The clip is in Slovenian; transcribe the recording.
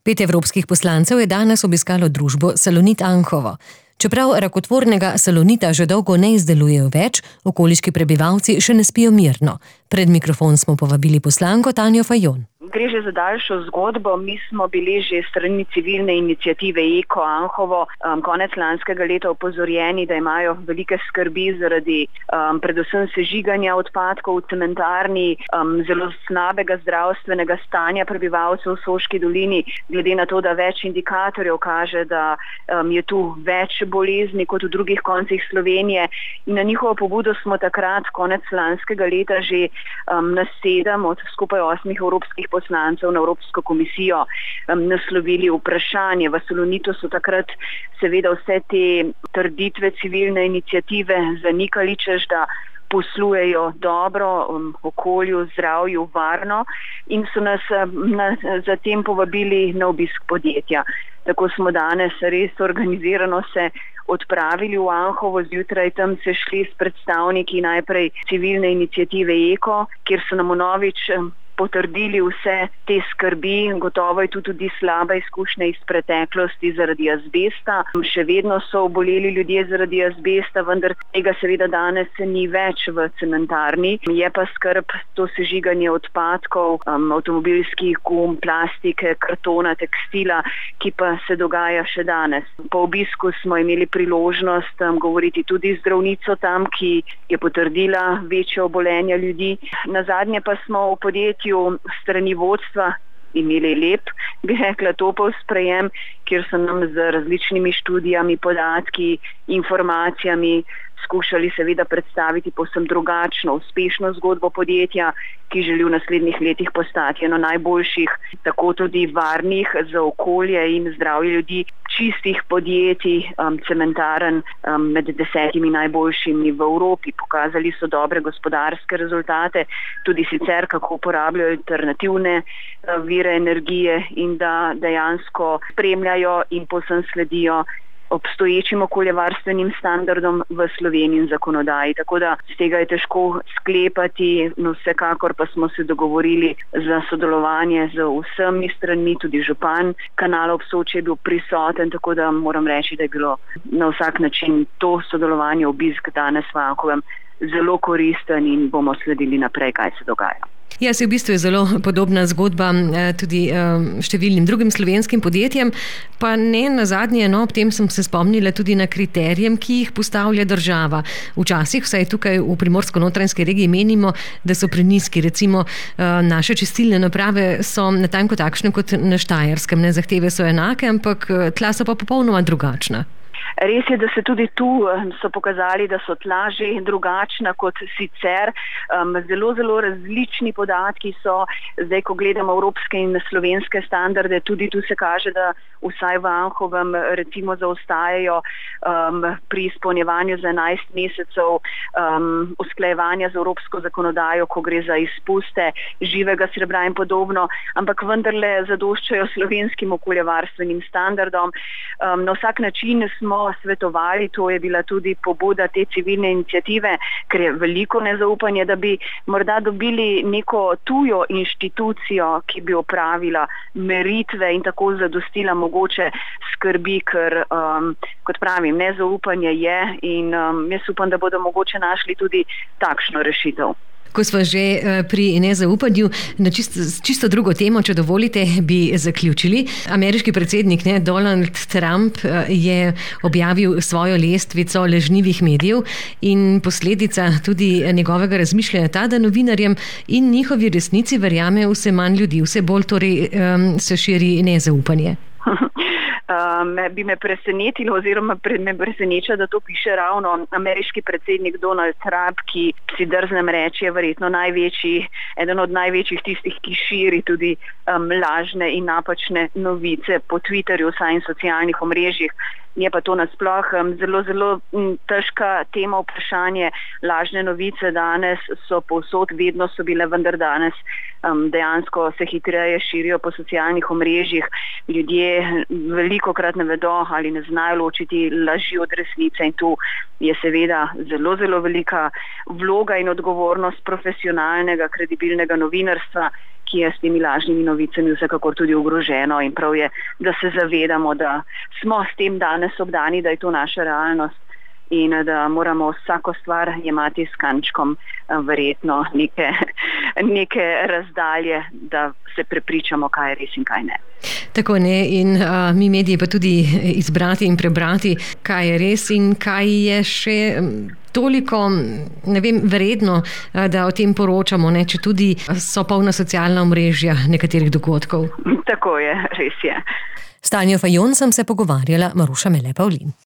5 evropskih poslancev je danes obiskalo družbo Salonit Anhovo. Čeprav rakotvornega salonita že dolgo ne izdelujejo več, okoliški prebivalci še ne spijo mirno. Pred mikrofon smo povabili poslanko Tanjo Fajon. Gre že za daljšo zgodbo. Mi smo bili že strani civilne iniciative Eko Anhovo konec lanskega leta opozorjeni, da imajo velike skrbi zaradi predvsem sežiganja odpadkov v cementarni, zelo slabega zdravstvenega stanja prebivalcev v Soški dolini, glede na to, da več indikatorjev kaže, da je tu več bolezni kot v drugih koncih Slovenije. In na njihovo pobudo smo takrat konec lanskega leta že na 7 od skupaj 8 evropskih poslancev na Evropsko komisijo naslovili vprašanje. V Salonitu so takrat seveda vse te trditve civilne iniciative zanikali, češ da poslujejo dobro, okolju, zdravju, varno, in so nas zatem povabili na obisk podjetja. Tako smo danes res organizirano se odpravili v Anhovo, zjutraj tam se šli s predstavniki najprej civilne iniciative Eko, kjer so nam vnovič potrdili vse te skrbi. Gotovo je tudi slaba izkušnja iz preteklosti zaradi azbesta. Še vedno so oboleli ljudje zaradi azbesta, vendar tega seveda danes ni več v cementarni. Je pa skrb to sežiganje odpadkov, avtomobilskih gum, plastike, kartona, tekstila, ki pa se dogaja še danes. Po obisku smo imeli priložnost govoriti tudi z zdravnico tam, ki je potrdila večje obolenja ljudi. Nazadnje pa smo v podjetju strani vodstva imeli lep, bi rekla, topel sprejem, kjer so nam z različnimi študijami, podatki, informacijami skušali seveda predstaviti povsem drugačno, uspešno zgodbo podjetja, ki želi v naslednjih letih postati eno najboljših, tako tudi varnih za okolje in zdravje ljudi, čistih podjetij, cementaren med 10 najboljšimi v Evropi. Pokazali so dobre gospodarske rezultate, tudi sicer kako uporabljajo alternativne vire energije in da dejansko spremljajo in povsem sledijo obstoječim okoljevarstvenim standardom v Sloveniji in zakonodaji. Tako da z tega je težko sklepati, no vsekakor pa smo se dogovorili za sodelovanje z vsemi stranmi, tudi župan Kanala ob Soči je bil prisoten, tako da moram reči, da je bilo na vsak način to sodelovanje, obisk danes v Anhovem zelo koristen in bomo sledili naprej, kaj se dogaja. Ja, v bistvu je zelo podobna zgodba tudi številnim drugim slovenskim podjetjem, pa ne nazadnje, ob tem sem se spomnila tudi na kriterijem, ki jih postavlja država. Včasih, vsaj tukaj v Primorsko-notranjski regiji, menimo, da so prenizki. Recimo, naše čistilne naprave so natanko takšne kot na Štajerskem. Zahteve so enake, ampak tla so pa popolnoma drugačna. Res je, da se tudi tu so pokazali, da so tla že drugačna kot sicer. Zelo, zelo različni podatki so. Zdaj, ko gledamo evropske in slovenske standarde, tudi tu se kaže, da vsaj v Anhovem recimo zaostajajo pri izpolnjevanju za 11 mesecev usklajevanja z evropsko zakonodajo, ko gre za izpuste živega srebra in podobno, ampak vendarle zadoščajo slovenskim okoljevarstvenim standardom. Na vsak način smo svetovali, to je bila tudi pobuda te civilne iniciative, ker je veliko nezaupanje, da bi morda dobili neko tujo inštitucijo, ki bi opravila meritve in tako zadostila mogoče skrbi, ker, kot pravim, nezaupanje je in jaz upam, da bodo mogoče našli tudi takšno rešitev. Ko smo že pri nezaupanju, na čisto drugo temo, če dovolite, bi zaključili. Ameriški predsednik Donald Trump je objavil svojo lestvico lažnivih medijev in posledica tudi njegovega razmišljanja ta, da novinarjem in njihovi resnici verjame vse manj ljudi, vse bolj torej se širi nezaupanje. Bi me presenetilo oziroma me preseneča, da to piše ravno ameriški predsednik Donald Trump, ki si drznem reči je verjetno eden od največjih tistih, ki širi tudi lažne in napačne novice po Twitterju, vsaj in socialnih omrežjih. Je pa to nasploh zelo, zelo težka tema, vprašanje. Lažne novice danes so povsod, vedno so bile, vendar danes dejansko se hitreje širijo po socialnih omrežjih. ljudje velikokrat ne vedo ali ne znajo ločiti laži od resnice in tu je seveda zelo, zelo velika vloga in odgovornost profesionalnega, kredibilnega novinarstva, ki je s temi lažnimi novicami vsekakor tudi ogroženo in prav je, da se zavedamo, da smo s tem danes obdani, da je to naša realnost in da moramo vsako stvar jemati s kančkom verjetno neke razdalje, da se prepričamo, kaj je res in kaj ne. Tako ne, in mi mediji pa tudi izbrati in prebrati, kaj je res in kaj je še toliko, ne vem, vredno, da o tem poročamo, ne, če tudi so polna socialna omrežja nekaterih dogodkov. Tako je, res je. S Tanjo Fajon sem se pogovarjala, Maruša Mele Pavlin.